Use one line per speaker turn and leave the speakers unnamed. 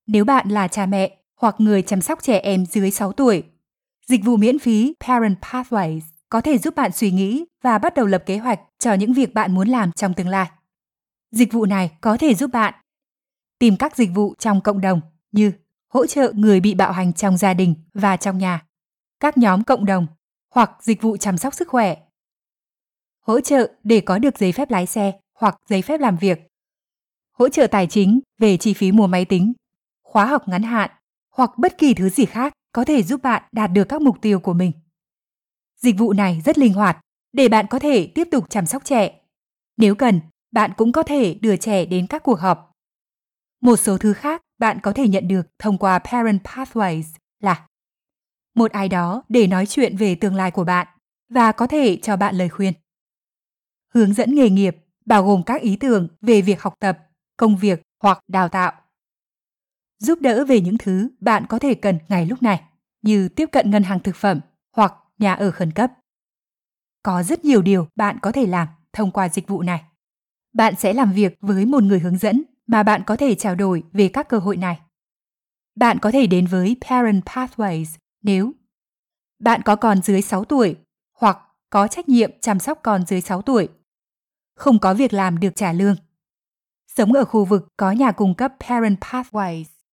Nếu bạn là cha mẹ hoặc người chăm sóc trẻ em dưới 6 tuổi, dịch vụ miễn phí Parent Pathways có thể giúp bạn suy nghĩ và bắt đầu lập kế hoạch cho những việc bạn muốn làm trong tương lai. Dịch vụ này có thể giúp bạn tìm các dịch vụ trong cộng đồng như hỗ trợ người bị bạo hành trong gia đình và trong nhà, các nhóm cộng đồng hoặc dịch vụ chăm sóc sức khỏe, hỗ trợ để có được giấy phép lái xe hoặc giấy phép làm việc, hỗ trợ tài chính về chi phí mua máy tính, khóa học ngắn hạn hoặc bất kỳ thứ gì khác có thể giúp bạn đạt được các mục tiêu của mình. Dịch vụ này rất linh hoạt để bạn có thể tiếp tục chăm sóc trẻ. Nếu cần, bạn cũng có thể đưa trẻ đến các cuộc họp. Một số thứ khác bạn có thể nhận được thông qua Parent Pathways là một ai đó để nói chuyện về tương lai của bạn và có thể cho bạn lời khuyên. Hướng dẫn nghề nghiệp bao gồm các ý tưởng về việc học tập, công việc hoặc đào tạo. Giúp đỡ về những thứ bạn có thể cần ngay lúc này, như tiếp cận ngân hàng thực phẩm hoặc nhà ở khẩn cấp. Có rất nhiều điều bạn có thể làm thông qua dịch vụ này. Bạn sẽ làm việc với một người hướng dẫn mà bạn có thể trao đổi về các cơ hội này. Bạn có thể đến với Parent Pathways nếu bạn có con dưới 6 tuổi hoặc có trách nhiệm chăm sóc con dưới 6 tuổi, không có việc làm được trả lương, sống ở khu vực có nhà cung cấp Parent Pathways